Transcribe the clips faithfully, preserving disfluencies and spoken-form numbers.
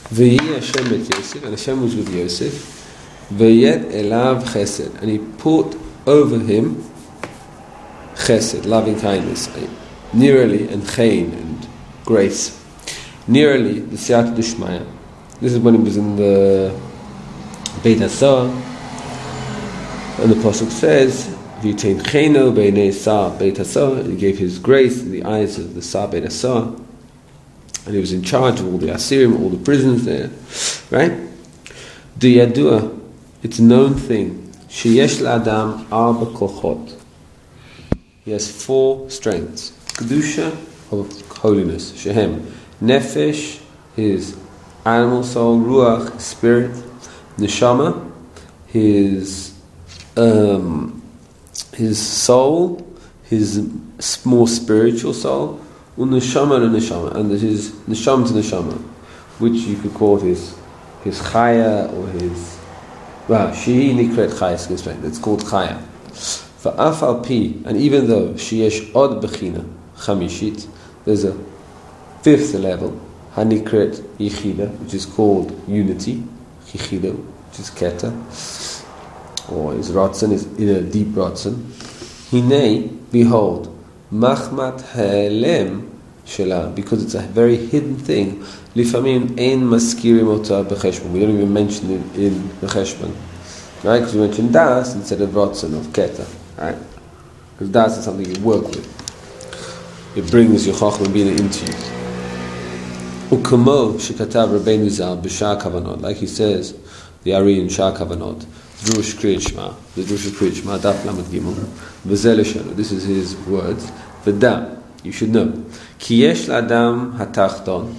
V'yi Hashem et Yosef, and Hashem was with Yosef. V'yet elav chesed, and he put over him chesed, loving kindness, nearly, and chayin, and grace. Nearly, the siyata d'shmaya. This is when he was in the Beit HaSohar, and the pasuk says, "V'yitain chayno b'nei Sar Beit HaSohar." He gave his grace in the eyes of the Sar Beit HaSohar, and he was in charge of all the Asirim, all the prisons there, right? The Yadua, it's a known thing. Sheyesh la'adam arba kochot. He has four strengths. Kedusha, of holiness. Shehem, nefesh, his animal soul. Ruach, his spirit. Neshama, his um, his soul, his more spiritual soul. Uneshama and neshama, and his neshama to neshama, which you could call his his chaya or his well, she nikret chaya. It's called chaya. For afal pi, and even though sheyesh od bechina chamishit, there's a fifth level, hanikret yichida, which is called unity, yichida, which is keta, or his ratzon is in a deep ratzon. Hinei, behold, machmat ha'elem shela, because it's a very hidden thing. Lifamim ein maskirim ota b'cheshbon. We don't even mention it in the cheshbon, right? Because we mention das instead of ratzon, of keta, right? Because das is something you work with. It brings your chachma bina into you. Ukamo shekatav Rabbeinu Zal b'shar kavanot, like he says, the Ari in Shar Kavanot, Drush Kriyat Shema, the Drush Kriyat Shema, Daf Lamed Gimel, V'zeh Leshonu. This is his words. V'da, you should know. Ki yesh l'adam hatachton,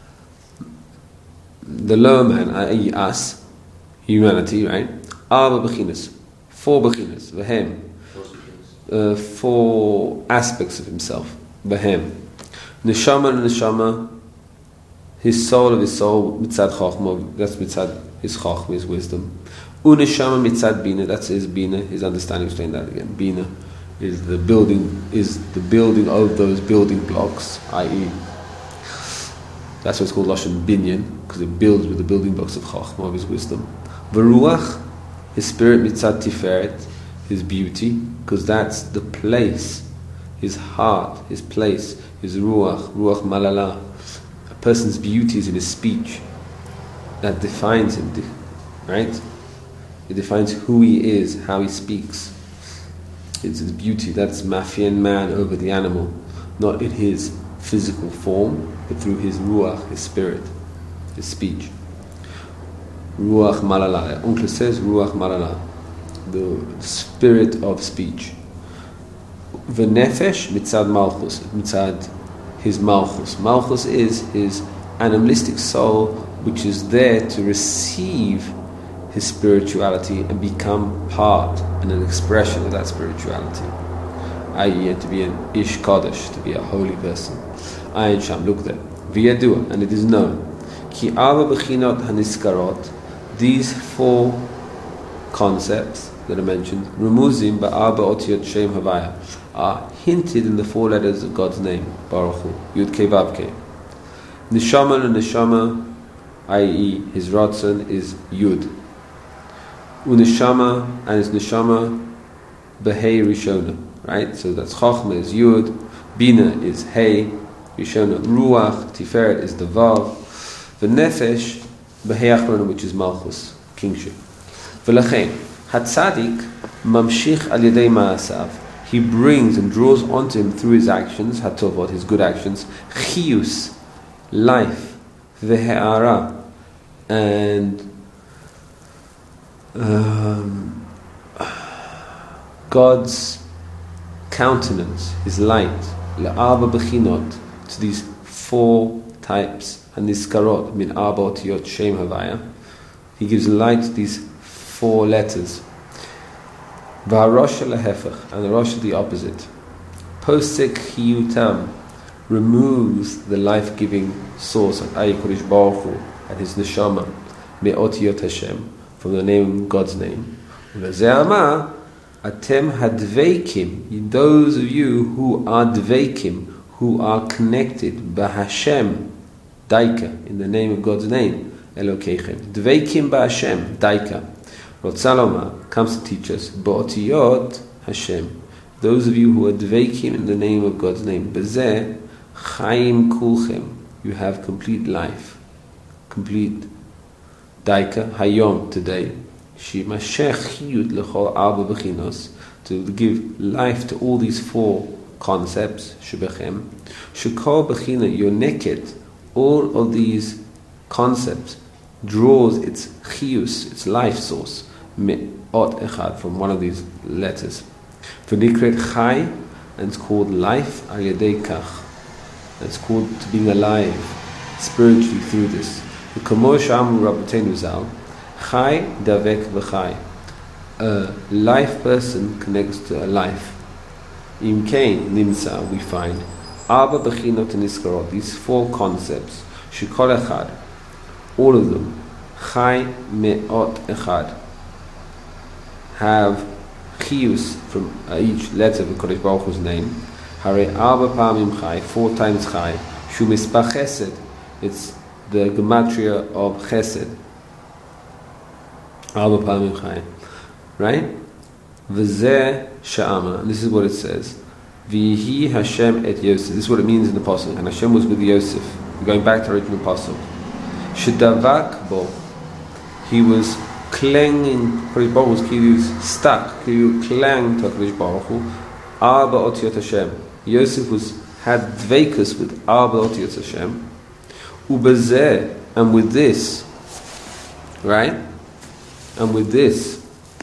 the lower man, that is us, humanity, right? Arba b'chinas, four b'chinas, v'hem, uh, four aspects of himself, v'hem. Neshama and neshama, his soul of his soul, mitzad chachma, that's mitzad his chachma, his wisdom. Uneshama mitzad bina, that's his bina, his understanding. Explain that again. Bina is the building, is the building of those building blocks, that is, that's why it's called lashon binyan, because it builds with the building blocks of chachma, of his wisdom. V'ruach, his spirit, mitzad tiferet, his beauty, because that's the place, his heart, his place, his ruach, ruach malala. A person's beauty is in his speech. That defines him, right? It defines who he is, how he speaks. It's his beauty. That's mafian man over the animal, not in his physical form, but through his ruach, his spirit, his speech. Ruach malala. Uncle says ruach malala, the spirit of speech. V'nefesh mitzad malchus, mitzad his malchus. Malchus is his animalistic soul, which is there to receive his spirituality and become part and an expression of that spirituality. that is, to be an ish kodesh, to be a holy person. Ayin sham, look there. V'yadua, and it is known. Ki arba b'chinot haniskarot, these four concepts that are mentioned, rumuzim ba'arba otiyot shem havaya, are hinted in the four letters of God's name, Baruch Hu, Yud Kei Vav Kei. Neshama and neshama, that is, his ratzon is Yud. Uneshama and his neshama, Behei Rishona, right? So that's Chochma is Yud, Bina is Hey, Rishona, Ruach, Tiferet is the Vav, V'nefesh, Behei Achrona, which is Malchus, kingship. V'lachein, Hatzadik, Mamshich al Yedei Ma'asav, he brings and draws onto him through his actions, Hatovot, his good actions, Chiyus, life, Ve'ha'ara, and um, God's countenance, his light, La'arba b'chinot, to these four types, and niskarot, min arba otiyot shem havaya, he gives light to these four letters. V'harosh lahefach, and the rosh the opposite. Posek chiyutam, removes the life-giving source of Ayi Kodesh Baruch Hu and his neshama me'otiyot Hashem, from the name of God's name. V'ze'ama atem hadveikim, those of you who are dveikim, who are connected b'Hashem, Daika, in the name of God's name, Elokeichem. Dveikim ba'Hashem, Daika. Rotzaloma comes to teach us, Ba'otiyot Hashem. Those of you who are dveikim in the name of God's name, Bezeh Chaim Kulchem, you have complete life, complete Daika, Hayom, today. Shimashech Chiyut Lechol Arba Bechinos, to give life to all these four concepts, Shebechem. Shekol Bechina, your naked, all of these concepts draws its chiyus, its life source, me'ot echad, from one of these letters. V'nikret chai, and it's called life, al yedei kach. It's called to being alive spiritually through this. V'kamo sh'amru Rabbeinu Zal, chai davek v'chai. A life person connects to a life. Im kein nimsa, we find Arba bechinot niskarot, these four concepts, shekol echad, all of them, chai me'ot echad, have chiyus from uh, each letter of Kodesh Baruch Hu's name. Hare arba pamim chai, four times chai. Shu mispach chesed, it's the gematria of chesed. Arba pamim chai, right? V'zeh sha'ama, and this is what it says. V'yihi Hashem et Yosef. This is what it means in the Pasuk. And Hashem was with Yosef. We're going back to the original Pasuk. Shedavak bo, he was clinging. Kodesh Baruch Hu was, he was stuck. He clung to Kodesh Baruch Hu. Arba otiyot Hashem. Yosef was had dveikus with Arba otiyot Hashem. Ubezeh, and with this, right? And with this,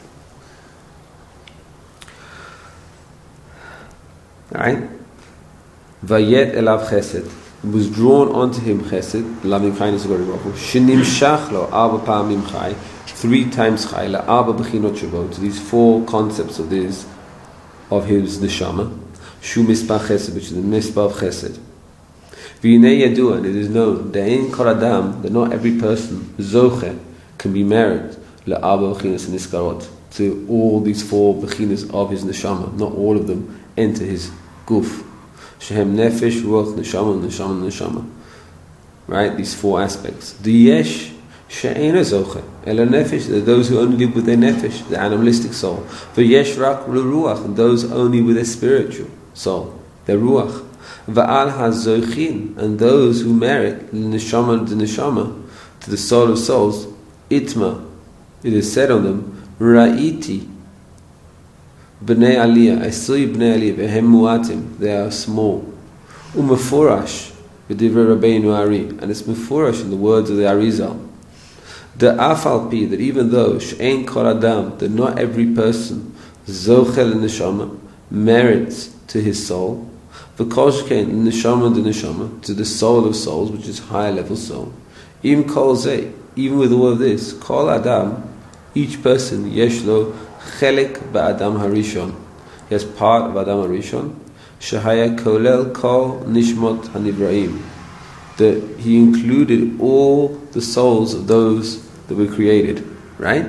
right? Vayet elav chesed. It was drawn onto him chesed, loving kindness of God. Shenimshach lo arba pa'amim chai, three times chai, la arba bechinot shebo, to these four concepts of this, of his neshama. Shu mispah chesed, which is the mispah of chesed. V'yinei yadua, and it is known, de'ein kol adam, that not every person, zoche, can be married, la arba bechinos niskarot, to all these four bechinos of his neshama. Not all of them enter his guf. Shehem nefesh, ruach, neshama, neshama, neshama. Right? These four aspects. The yesh she'ena zoche, ela nefesh, they're those who only live with their nefesh, the animalistic soul. The yesh rak ruach, and those only with their spiritual soul, their ruach. Va'al hazochin, and those who merit neshama, the neshama, to the soul of souls, itma, it is said on them, ra'iti, Bnei Aliyah, I saw you Bnei Aliyah, Behem Muatim, they are small. Umefurash, B'divrei Rabbeinu Ari, and it's mefurash in the words of the Arizal. The Afal Pi, that even though She'en Kol Adam, that not every person, Zochel Neshama, merits to his soul, V'koshkein Neshama de Neshama, to the soul of souls, which is higher level soul. Im Kol Zeh, even with all of this, Kol Adam, each person, Yeshlo, Chelik ba'Adam Harishon. He has part of Adam Harishon. Shahaya kolel kol nishmot hanibraim. That he included all the souls of those that were created. Right?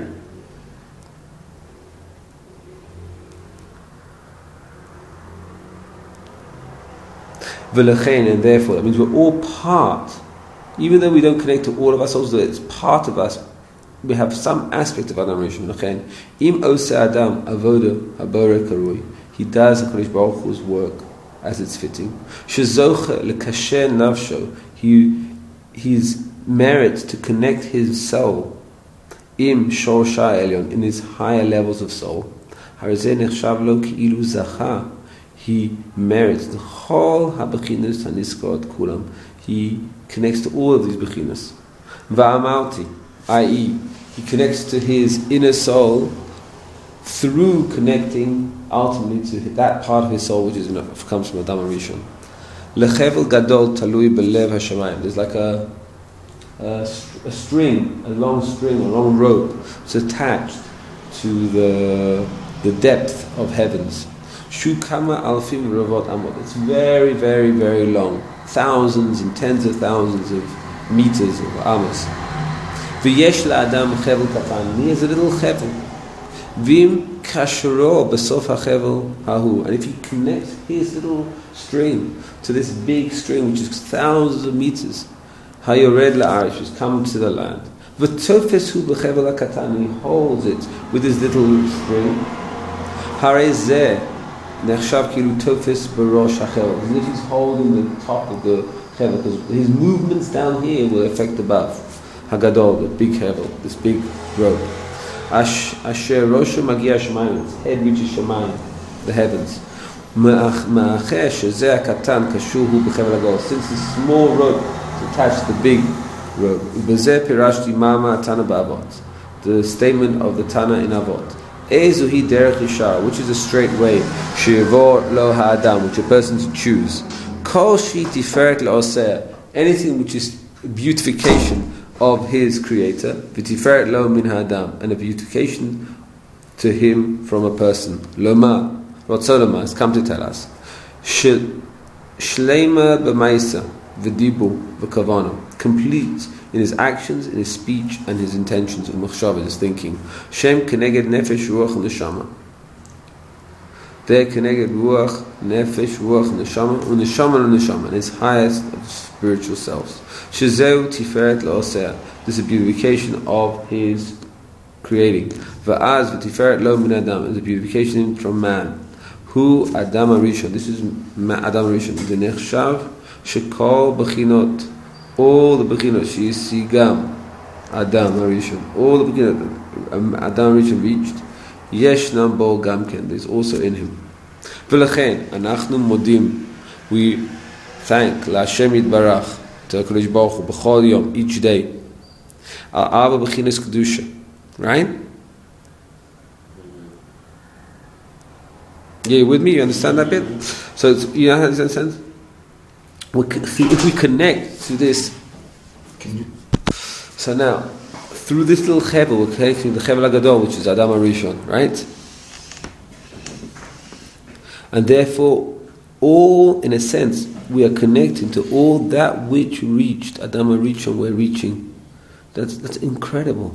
V'lechein, and therefore, that means we're all part. Even though we don't connect to all of our souls, it's part of us. We have some aspect of Adam Rishon. Im ose Adam avoda habore karui. He does the Kodesh Baruch Hu's work as it's fitting. Shezoche lekasher nafsho. He his merits to connect his soul im shorsha elyon, in his higher levels of soul. Harzeh nechshav lo ki'ilu zacha. He merits the whole habechinas haniskarot kulam. He connects to all of these bechinas. Va'amalti, that is, he connects to his inner soul through connecting ultimately to that part of his soul which is enough, comes from Adam Rishon. Lechevel gadol talui belev hashamayim. There's like a, a a string, a long string, a long rope. It's attached to the the depth of heavens. Shukama alfim ravot amot. It's very, very, very long, thousands and tens of thousands of meters of amos. V'yesh la'adam chevel katan. He has a little chevel. V'im kashro b'sof ha'chevel hahu. And if he connects his little string to this big string, which is thousands of meters, Hayored la'arish, who's come to the land. V'tofes hu b'chevel ha'katan, he holds it with his little string. Harei zeh nechshav kilu tofes b'rosh ha'chevel, as if he's holding the top of the chevel, because his movements down here will affect above. Hagadol, the big hevel, this big rope. Ash asher rosha magia shemayim, its head reaches shemayim, the heavens. Ma'acheh shezeh ha'katan kashur hu b'chevel ha'gol, since the small rope is attached to the big rope. B'zeh pirashti mama Tana ba'avot, the statement of the Tana in Avot. Ezuhi derech yishar, which is a straight way. Sheyavor lo ha'adam, which a person to choose. Kol shi tiferet la'oseh, anything which is beautification of his creator. V'tiferet lo min ha'adam, and a beautification to him from a person. Loma, Rotzoloma has come to tell us. Shleima b'maisa v'dibu v'kavana, complete in his actions, in his speech, and his intentions, and machshava, his thinking. Shem keneged nefesh ruach neshama. There keneged ruach nefesh ruach neshama u'neshama u'neshama, and his highest of the spiritual selves. Shezeu tiferet la'oseh, this is a beautification of his creating. Va'az v'tiferet lo min adam, is a beautification from man. Hu Adam Arishon, this is Adam Arishon, the nechshav shekol bechinot, all the bechinot, she is sigam Adam Arishon, all the bechinot Adam Arishon reached, yeshnam bo gamken, there's also in him. V'lechen anachnu modim, we thank LaHashem Yitbarach, to HaKadosh Baruch Hu, b'chol yom, each day, al ava bechinas kedusha, right? Yeah, you with me? You understand that bit? So it's, you know how that sense? If we connect to this, so now through this little chevel, we're connecting the chevel hagadol, which is Adam Arishon, right? And therefore, all in a sense, we are connecting to all that which reached Adam Arishon. We're reaching. That's that's incredible.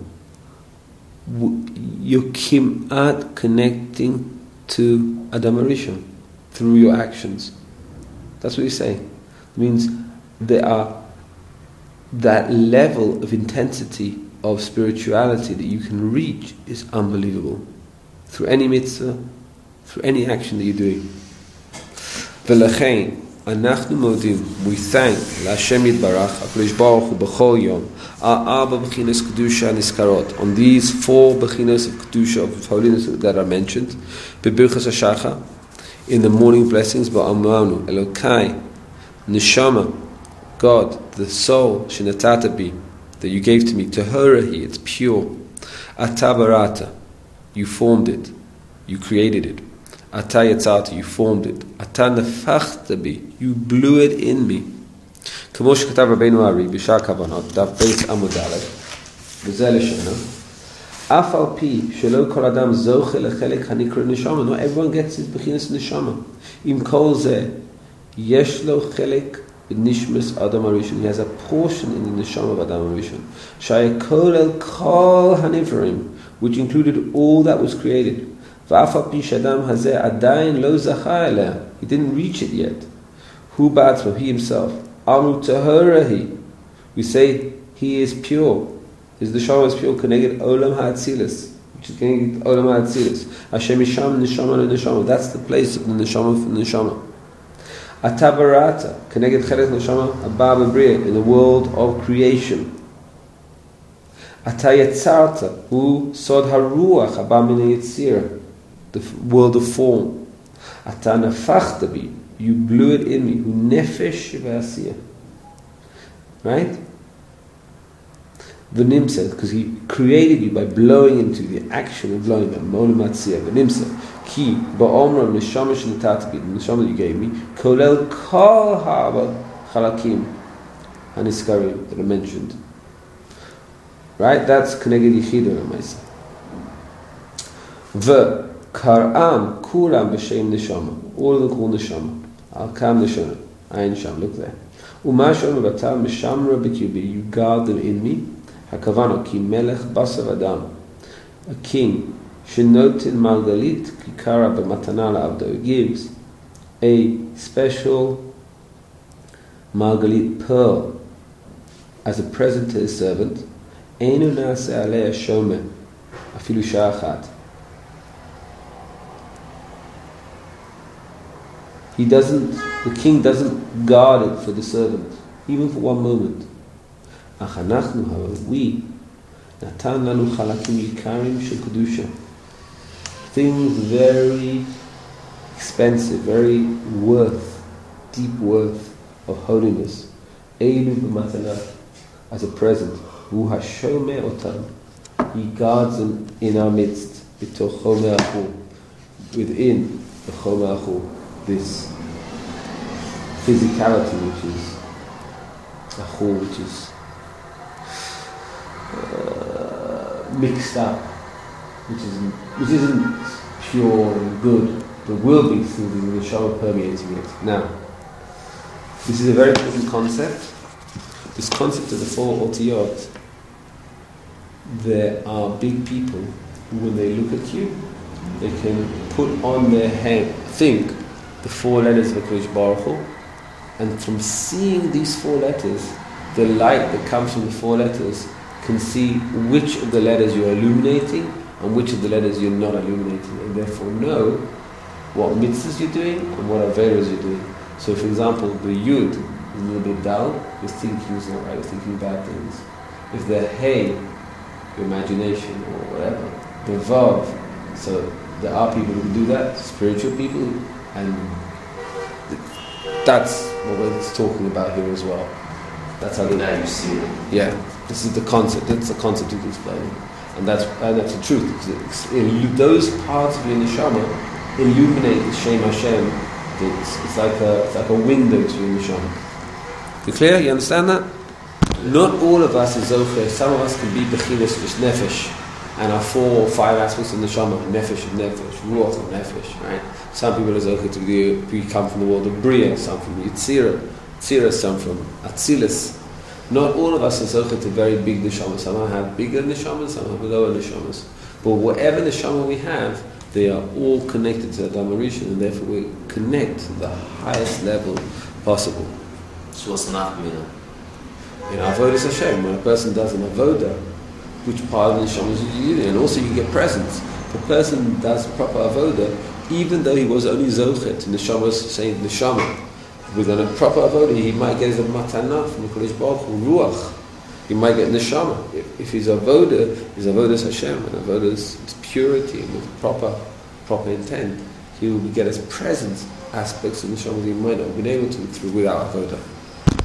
You're kimat connecting to Adam Arishon through your actions. That's what you say. It means there are that level of intensity of spirituality that you can reach is unbelievable. Through any mitzvah, through any action that you're doing. V'lechein, anachnu modim, we thank LaHashem Yitbarach, HaKadosh Baruch Hu, b'chol yom, Arba bechinas kedusha niskarot, on these four bechinas of kedusha, of holiness that are mentioned, bebirchas hashacha, in the morning blessings, ba'amanu Elokai neshama, God, the soul shenatata bi, that you gave to me, taharahi, it's pure. Atabarata, you formed it, you created it. Atayatzata, you formed it. Atanafachta bi, you blew it in me. כמו שכתב רבינו הארי בשאר כוונות, דף בית עמוד א', וזה לשונו, אף על פי שלא כל אדם זוכה לחלק הנקרא נשמה, not everyone gets his בחינס נשמה. עם כל זה, יש לו חלק בנשמס אדם הראשון. He has a portion in the נשמה of אדם הראשון. שהיה כולל כל הנבראים, which included all that was created. ואף על פי שאדם הזה עדיין לא זכה אליה. He didn't reach it yet. הוא בעצמו, he himself. Amru taharahi, we say he is pure. His neshama is pure. Keneged olam ha'atzilis, which is keneged olam ha'atzilis. Hashem isham neshama le'neshama. That's the place of the neshama from the neshama. Atabarata, keneged chelet neshama abba b'briya, in the world of creation. Atayetzarta, hu sod haruach abba min ha'yitzira, the world of form. Atanafachta bi, you blew it in me. Hu nefesh v'asiyah. Right? V'nimsa, because he created you by blowing into the action of blowing them. Mo'lam atziyah. V'nimsa. Ki ba'omra neshama shenatata bi, the neshama that you gave me, kolel kol ha'aba chalakim haniskarim that are mentioned. Right? That's keneged yichida l'maisa. V. Kar'am kulam b'shem neshama. All of them call neshama. Al-Kam Neshama, Ayin Sham, look there. Umashon Batal Mishamra B'Kibi, you guard them in me. Hakavano, Ki Melech Basav Adam, a king, Shenotin Margalit, Kikara B'Matana L'Avdo, gives a special Margalit pearl as a present to his servant. Einu na'aseh alei shomer afilu sha'ah achat. He doesn't, the king doesn't guard it for the servant, even for one moment. Ach anachnu, however, we, natan lanu chalakim yikarim shel kedusha, things very expensive, very worth, deep worth of holiness. Eilu b'matana, as a present. Hu hashomeh otam, he guards them in our midst. B'toch chomer achur, within the chomer achur, this physicality which is achur, which is uh, mixed up, which is which isn't pure and good, but will be through the neshama permeating it. Now, this is a very important concept. This concept of the four otiyot. There are big people who, when they look at you, they can put on their head, think the four letters of HaKadosh Baruch Hu, and from seeing these four letters, the light that comes from the four letters can see which of the letters you're illuminating and which of the letters you're not illuminating, and therefore know what mitzvahs you're doing and what averos you're doing. So, for example, the yud is a little bit dull, you're thinking is not right, you're thinking bad things. If the hey, your imagination or whatever, the vav, so there are people who do that, spiritual people, and that's what we're talking about here as well. That's how they now you see it. Yeah, this is the concept. That's the concept he's explaining, and that's and that's the truth. It's, it's, those parts of your neshama illuminate the Shem Hashem. It's, it's like a it's like a window to your neshama. You clear? You understand that? Not all of us is zocher. Some of us can be bechinas just nefesh, and are four or five aspects of neshama: nefesh and nefesh, ruach and nefesh. Right? Some people are zocher to be, be come from the world of bria, some from yitzira, tzira, some from atzilus. Not all of us are zocher to very big neshamas. Some have bigger neshamas, some have lower neshamas. But whatever neshama we have, they are all connected to Adam Rishon, and therefore we connect to the highest level possible. So what's not mina? In avodas Hashem, when a person does an avoda, which part of the neshama is using, and also you get presents. If a person does proper avoda, even though he was only zochet, neshama is saying neshama, with a proper avoda, he might get a matana from the Kodesh Baruch Hu, ruach. He might get neshama. If, if his avoda is avodas Hashem, and avoda is purity and with proper proper intent, he will get as present aspects of neshama that he might not have been able to through without avoda.